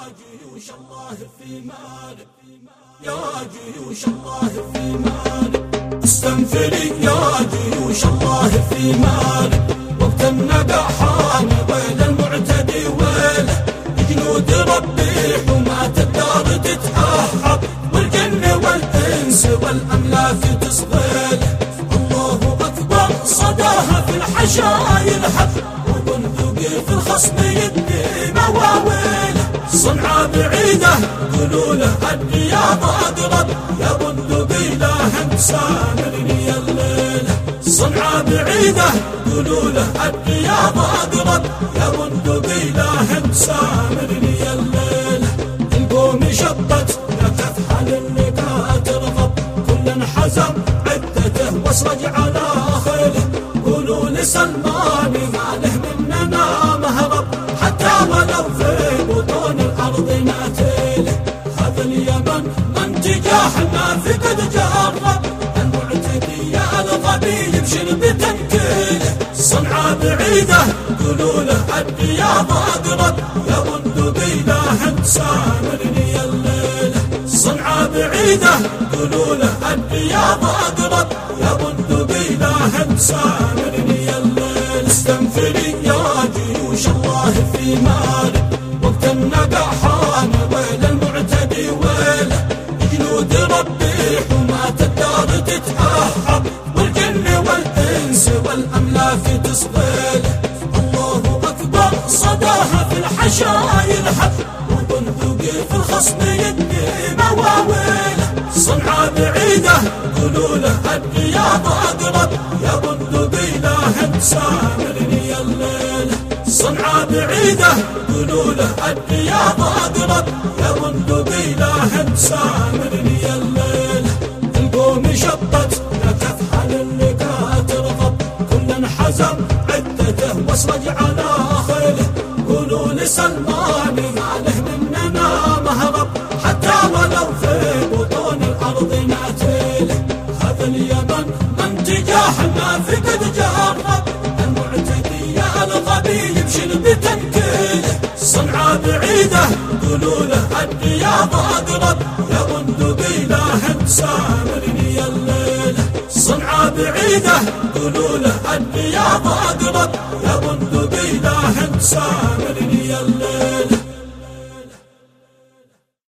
جيوش الله في مالك، يا جيوش الله في مالك، استنفري يا جيوش الله في مالك، وقت النقع حان ويل المعتدي ويله، جنود ربي حماة الدار تتأهب، والجن والإنس والأملاك تصغيله، الله أكبر صداها في الحشا يلحق، وبندقي في الخصم يدي مواويله، صنعاء بعيدة قولوا له الرياض أقرب، يا بندقي لا سامرني الليلة، صنعاء بعيدة قولوا له الرياض أقرب، يا بندقي لا سامرني الليلة، القوم شبت لا تفحل اللقاء ترغب، كل انحزم عدته واسرج على خيله، قولوا لسلمان ما له مننا مهرب، حتى ولو في بطون الأرض ناتيله، هذا اليمن من تجاهنا في قد جرب، المعتدي يا الغبي يبشر بتنكيله، صنعاء بعيدة قولوا له الرياض أقرب، يا بندقي لا سامرني الليلة، صنعاء بعيدة قولوا له الرياض أقرب، يا بندقي لا سامرني الليلة، استنفري يا جيوش الله في مالك، وقت النقع حان ويل المعتدي ويله، جنود ربي حماة الدار تتأهب، والجن والإنس والأملاك تصغيله، الله أكبر صداها في الحشا يلحق، وبندقي في الخصم يدي مواويله، صنعاء بعيدة قولوا له الرياض أقرب، يا بندقي لا سامرني الليلة، صنعاء بعيدة قولوا له الرياض أقرب، يا بندقي لا سامرني الليلة، القوم شبت لا تفحل اللقاء ترغب، كل انحزم عدته واسرج على خيله، قولوا لسلمان ما له مننا مهرب، حتى ولو في بطون الأرض ناتيله، هذا اليمن من تجاهنا في قد جرب، المعتدي يا الغبي يبشر بتنكيله، صنعاء بعيدة قولوا له الرياض أقرب، يا بندقي لا سامرني الليلة، صنعاء بعيدة قولوا له الرياض أقرب، يا بندقي لا سامرني الليلة.